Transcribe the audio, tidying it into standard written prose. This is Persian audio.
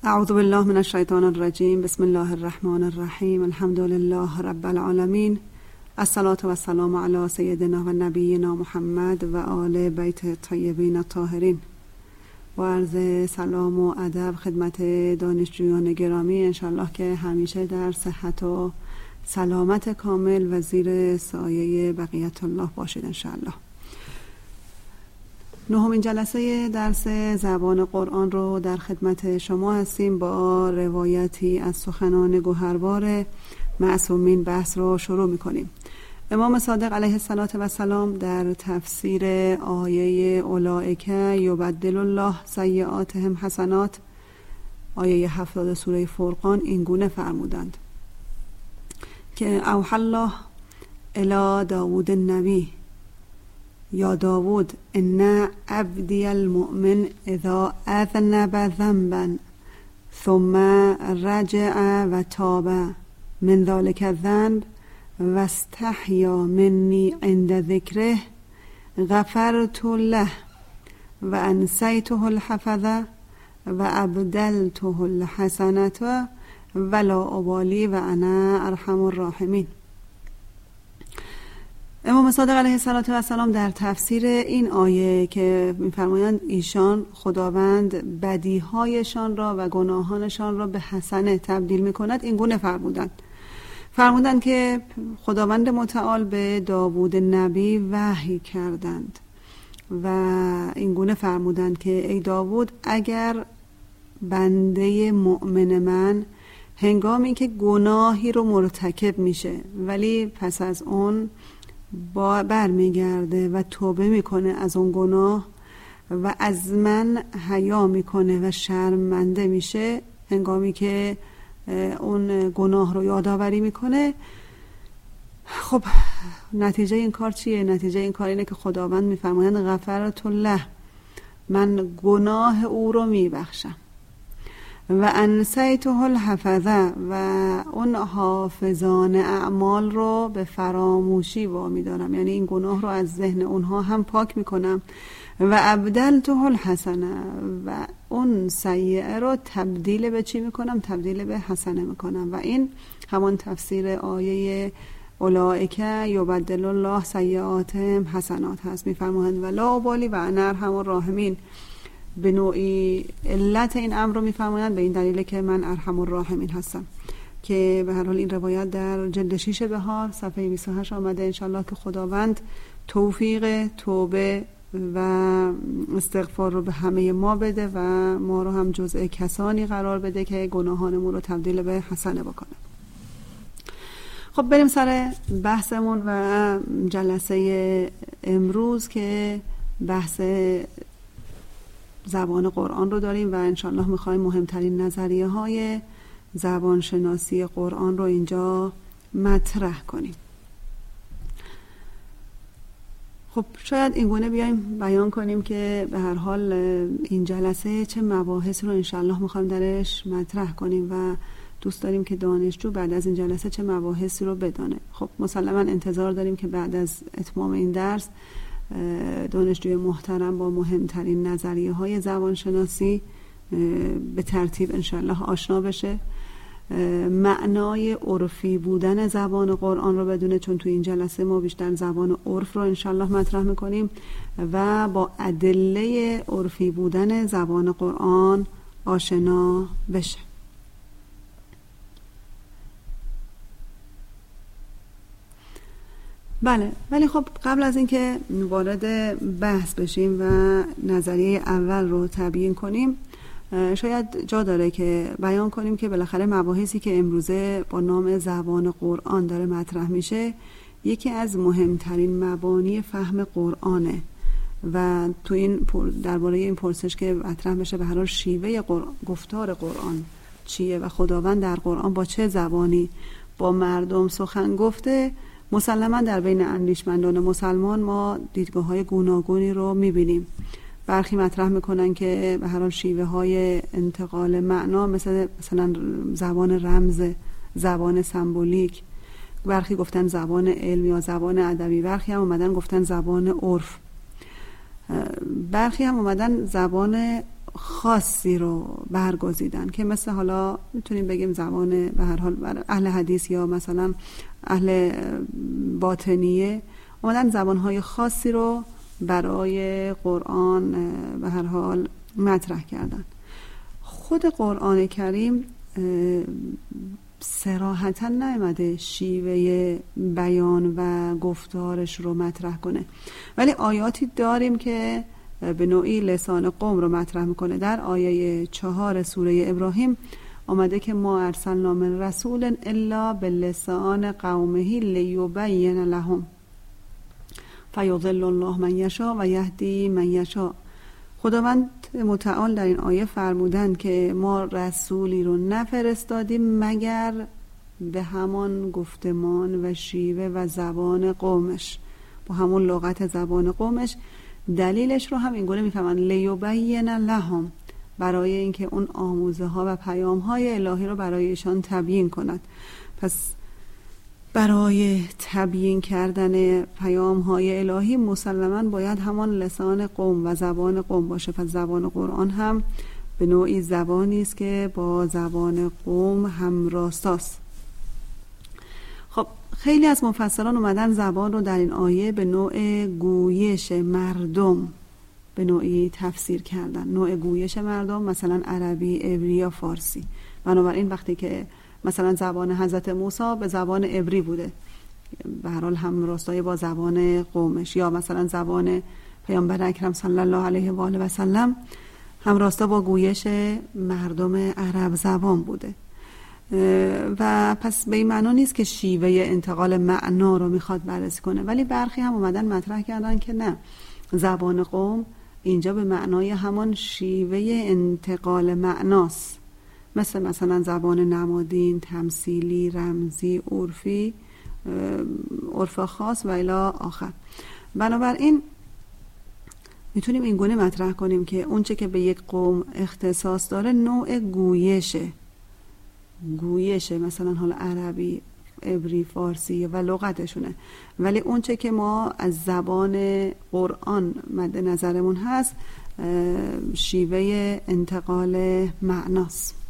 اعوذ بالله من الشیطان الرجیم. بسم الله الرحمن الرحیم. الحمد لله رب العالمین. الصلاة و السلام علی سیدنا و نبینا محمد و آل بیت الطیبین الطاهرین. و عرض سلام و ادب خدمت دانشجویان گرامی، انشالله که همیشه در صحت و سلامت کامل و زیر سایه بقیت الله باشید انشالله. نهمین جلسه درس زبان قرآن رو در خدمت شما هستیم. با روایتی از سخنان گوهربار معصومین بحث رو شروع میکنیم. امام صادق علیه السلام در تفسیر آیه اولئک یبدل الله سیئاتهم حسنات، آیه 70 سوره فرقان، این گونه فرمودند که اوحی الله الی داوود النبی یا داوود ان عبدی المؤمن اذا اذنب ذنبا ثم رجع و تاب من ذلك الذنب و استحیا منی عند ذکره غفرت له و انسیته الحفظه و ابدلته الحسنه ولا ابالی و انا ارحم الراحمین. امام صادق علیه السلام در تفسیر این آیه که می‌فرمایند ایشان خداوند بدیهایشان را و گناهانشان را به حسنه تبدیل می‌کند، این گونه فرمودند که خداوند متعال به داوود نبی وحی کردند و این گونه فرمودند که ای داوود، اگر بنده مؤمن من هنگامی که گناهی رو مرتکب میشه ولی پس از اون برمیگرده و توبه میکنه از اون گناه و از من حیا میکنه و شرمنده میشه، هنگامی که اون گناه رو یادآوری میکنه، خب نتیجه این کار چیه؟ نتیجه این کار اینه که خداوند میفرمایند غفرت له، من گناه او رو میبخشم و انسیته الحفظه، و اون حافظان اعمال رو به فراموشی وامی دارم، یعنی این گناه رو از ذهن اونها هم پاک میکنم و ابدلته الحسنه، و اون سیئه رو تبدیل به چی میکنم؟ تبدیل به حسنه میکنم. و این همان تفسیر آیه اولئک یبدل الله سیئاتهم حسنات هست. میفرمایند ولا ابالی و انا ارحم الراحمین. به نوعی علت این امر رو میفرمایند به این دلیل که من ارحم الراحمین هستم، که به هر حال این روایت در جلد 6 بهار صفحه 28 آمده. انشالله که خداوند توفیق توبه و استغفار رو به همه ما بده و ما رو هم جزء کسانی قرار بده که گناهانمون رو تبدیل به حسنه بکنه. خب بریم سر بحثمون و جلسه امروز که بحث زبان قرآن رو داریم و انشالله میخوایم مهمترین نظریه های زبان شناسی قرآن رو اینجا مطرح کنیم. خب شاید این گونه بیایم بیان کنیم که به هر حال این جلسه چه مباحث رو انشالله میخوایم درش مطرح کنیم و دوست داریم که دانشجو بعد از این جلسه چه مباحثی رو بدانه. خب مسلماً انتظار داریم که بعد از اتمام این درس دانشجوی محترم با مهمترین نظریه های زبانشناسی به ترتیب انشالله آشنا بشه، معنای عرفی بودن زبان قرآن رو بدونه، چون تو این جلسه ما بیشتر زبان عرف رو انشالله مطرح میکنیم، و با ادله عرفی بودن زبان قرآن آشنا بشه. بله، ولی خب قبل از اینکه وارد بحث بشیم و نظریه اول رو تبیین کنیم، شاید جا داره که بیان کنیم که بالاخره مباحثی که امروزه با نام زبان قرآن داره مطرح میشه یکی از مهمترین مبانی فهم قرآنه و تو این درباره این پرسش که مطرح بشه به هر حال شیوه گفتار قرآن چیه و خداوند در قرآن با چه زبانی با مردم سخن گفته، مسلماً در بین اندیشمندان مسلمان ما دیدگاه‌های گوناگونی رو می‌بینیم. برخی مطرح میکنن که به هر حال شیوه های انتقال معنا مثلا زبان رمز، زبان سمبولیک، برخی گفتن زبان علم یا زبان ادبی، برخی هم اومدن گفتن زبان عرف، برخی هم اومدن زبان خاصی رو برگزیدن که مثل حالا میتونیم بگیم زبان به هر حال اهل حدیث یا مثلا اهل باطنیه اومدن زبانهای خاصی رو برای قرآن به هر حال مطرح کردن. خود قرآن کریم صراحتاً نیامده شیوه بیان و گفتارش رو مطرح کنه، ولی آیاتی داریم که به نوعی لسان قوم رو مطرح میکنه. در آیه 4 سوره ابراهیم آمده که ما ارسلنا من رسول الا باللسان قومه لیبین لهم فیضل الله من یشاء و یهدی من یشاء. خداوند متعال در این آیه فرمودند که ما رسولی رو نفرستادیم مگر به همان گفتمان و شیوه و زبان قومش، با همون لغت زبان قومش. دلیلش رو هم اینگونه میفهمن لیبین لهم، برای اینکه اون آموزه ها و پیام های الهی رو برایشان تبیین کند. پس برای تبیین کردن پیام های الهی مسلماً باید همان لسان قوم و زبان قوم باشه. پس زبان قرآن هم به نوعی زبانی است که با زبان قوم همراستاست. خب خیلی از مفسران اومدن زبان رو در این آیه به نوع گویش مردم به نوعی تفسیر کردن. نوع گویش مردم مثلا عربی، عبری یا فارسی. بنابراین وقتی که مثلا زبان حضرت موسی به زبان عبری بوده، به هر حال هم راستای با زبان قومش، یا مثلا زبان پیامبر اکرم صلی الله علیه و آله و سلم هم راستا با گویش مردم عرب زبان بوده. و پس به این معنا نیست که شیوه انتقال معنا رو میخواد بررسی کنه، ولی برخی هم اومدن مطرح کردن که نه، زبان قوم اینجا به معنای همان شیوه انتقال معناست، مثلا زبان نمادین، تمثیلی، رمزی، عرفی، عرف خاص و الی آخر. بنابراین میتونیم این گونه مطرح کنیم که اونچه که به یک قوم اختصاص داره نوع گویشه مثلا حالا عربی، عبری، فارسی و لغتشونه، ولی اونچه که ما از زبان قرآن مد نظرمون هست شیوه انتقال معناست.